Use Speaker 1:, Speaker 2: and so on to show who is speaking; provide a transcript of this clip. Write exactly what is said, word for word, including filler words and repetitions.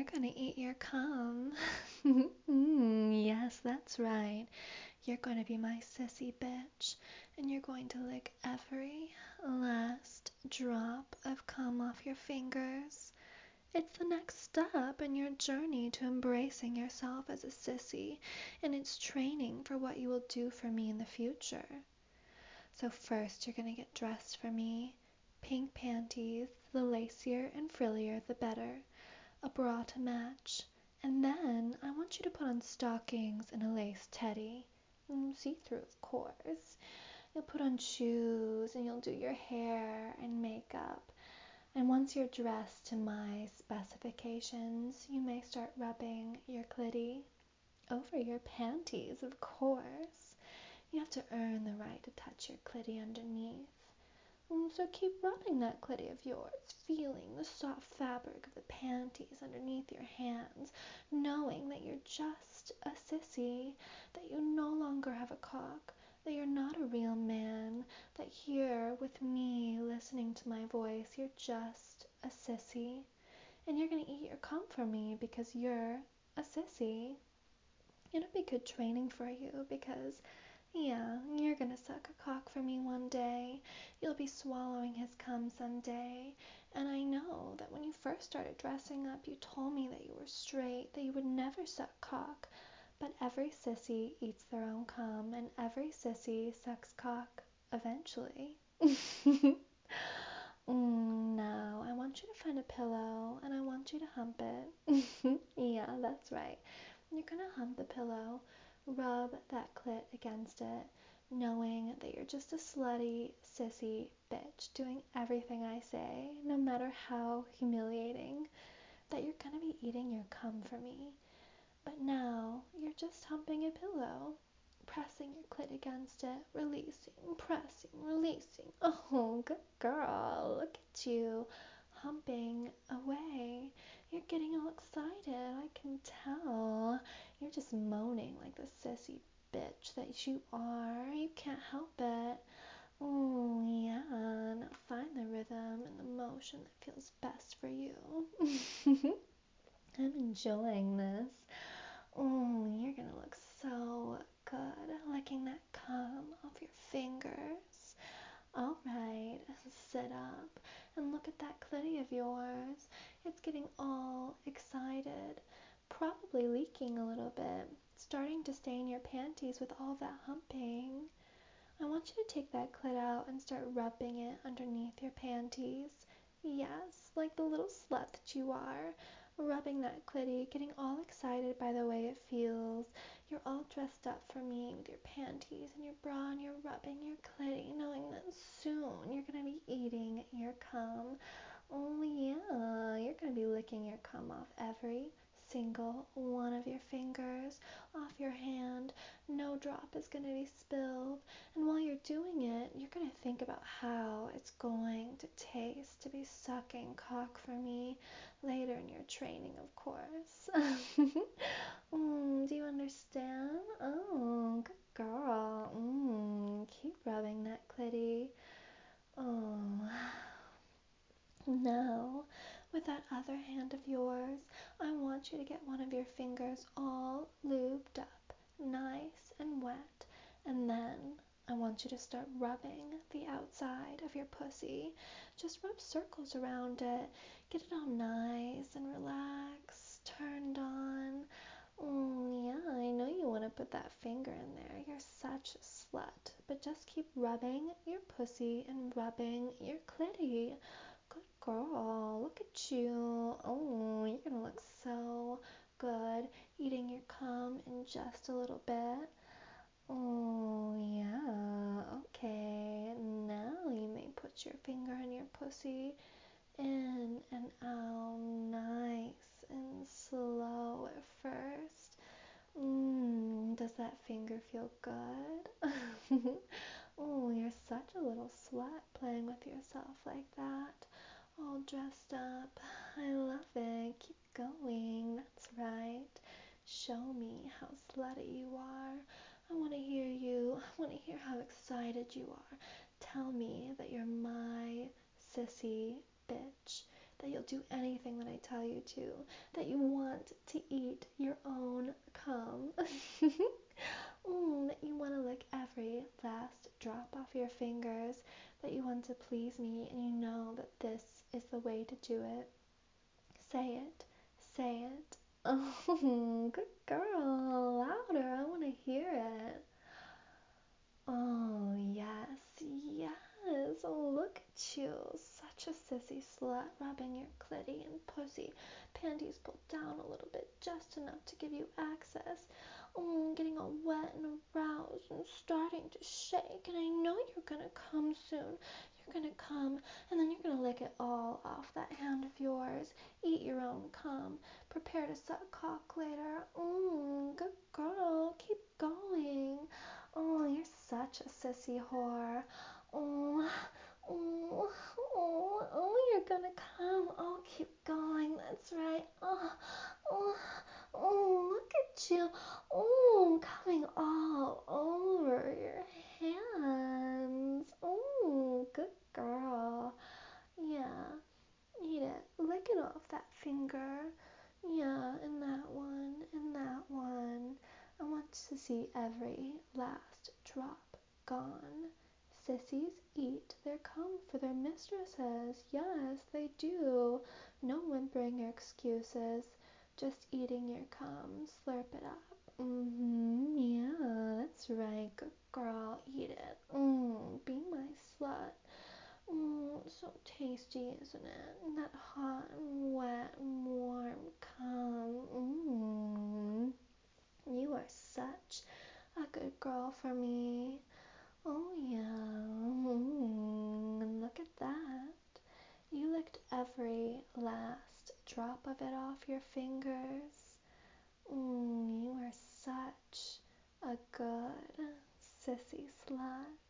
Speaker 1: gonna eat your cum. mm, yes, that's right. You're gonna be my sissy bitch, and you're going to lick every last drop of cum off your fingers. It's the next step in your journey to embracing yourself as a sissy, and it's training for what you will do for me in the future. So first, you're gonna get dressed for me. Pink panties, the lacier and frillier the better. A bra to match, and then I want you to put on stockings and a lace teddy. Mm, see-through, of course. You'll put on shoes, and you'll do your hair and makeup. And once you're dressed to my specifications, you may start rubbing your clitty over your panties, of course. You have to earn the right to touch your clitty underneath. So keep rubbing that clitty of yours, feeling the soft fabric of the panties underneath your hands, knowing that you're just a sissy, that you no longer have a cock, that you're not a real man, that here with me listening to my voice, you're just a sissy, and you're going to eat your cum for me because you're a sissy. It'll be good training for you because yeah, you're gonna suck a cock for me one day. You'll be swallowing his cum someday. And I know that when you first started dressing up, you told me that you were straight, that you would never suck cock. But every sissy eats their own cum, and every sissy sucks cock eventually. mm, now, I want you to find a pillow, and I want you to hump it. Yeah, that's right. You're gonna hump the pillow. Rub that clit against it, knowing that you're just a slutty, sissy bitch doing everything I say, no matter how humiliating, that you're gonna be eating your cum for me. But now, you're just humping a pillow, pressing your clit against it, releasing, pressing, releasing. Oh, good girl, look at you, humping away. You're getting all excited, I can tell. You're just moaning like the sissy bitch that you are. You can't help it. Oh, yeah. Now find the rhythm and the motion that feels best for you. I'm enjoying this. Oh, you're gonna look so good licking that cum off your fingers. Alright, sit up and look at that clitty of yours. It's getting all excited, probably leaking a little bit, starting to stain your panties with all that humping. I want you to take that clit out and start rubbing it underneath your panties. Yes, like the little slut that you are. Rubbing that clitty, getting all excited by the way it feels. You're all dressed up for me with your panties and your bra, and you're rubbing your clitty, knowing that soon you're going to be eating your cum. Oh yeah, you're going to be licking your cum off every single one of your fingers, off your hand. No drop is going to be spilled. And while you're doing it, you're going to think about how it's going to taste to be sucking cock for me later in your training, of course. mm, do you understand? Oh, good girl. Mm, keep rubbing that clitty. Oh. Now, with that other hand of yours, I want you to get one of your fingers all lubed up, nice and wet, and then I want you to start rubbing the outside of your pussy. Just rub circles around it. Get it all nice and relaxed, turned on. Mm, yeah, I know you want to put that finger in there. You're such a slut. But just keep rubbing your pussy and rubbing your clitty. Good girl. Look at you. Oh, you're going to look so good eating your cum in just a little bit. Oh, yeah. Okay. Now you may put your finger in your pussy, in and out, nice and slow at first. Mmm, does that finger feel good? Oh, you're such a little slut playing with yourself like that. All dressed up. I love it. Keep going. That's right. Show me how slutty you are. I want to hear you. I want to hear how excited you are. Tell me that you're my sissy bitch. that you'll do anything that I tell you to, that you want to eat your own cum, mm, that you want to lick every last drop off your fingers, that you want to please me, and you know that this is the way to do it. Say it, say it. Oh, good girl, louder, I want to hear it. Oh, yes, yes. Oh, look at you. Such a sissy slut, rubbing your clitty and pussy. Panties pulled down a little bit, just enough to give you access. Oh, getting all wet and aroused and starting to shake. And I know you're gonna come soon. You're gonna come, and then you're gonna lick it all off that hand of yours. Eat your own cum. Prepare to suck cock later. Mmm, good girl. Keep going. Oh, you're such a sissy whore. Oh, oh, oh, oh, you're gonna come. Oh, keep going. That's right. Oh, oh, oh, look at you. Oh, coming all over your hands. Oh, good girl. Yeah, eat it. Lick it off that finger. Yeah, and that one, and that one. I want to see every last drop gone. Sissies eat their cum for their mistresses. Yes, they do. No whimpering or excuses. Just eating your cum. Slurp it up. Mm-hmm. Yeah, that's right. Good girl. Eat it. Mm, be my slut. Mm, so tasty, isn't it? That hot and wet and warm cum. Mm. You are such a good girl for me. Oh yeah. Mm. And look at that. You licked every last drop of it off your fingers. Mm, you are such a good sissy slut.